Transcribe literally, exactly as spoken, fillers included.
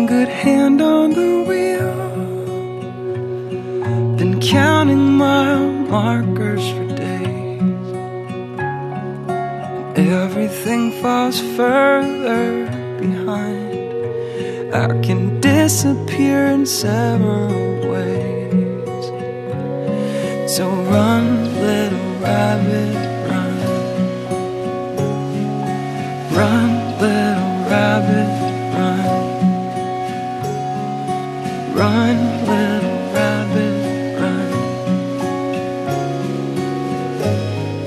good hand on the wheel, been counting mile markers for days, and everything falls further behind. I can disappear in several ways, so run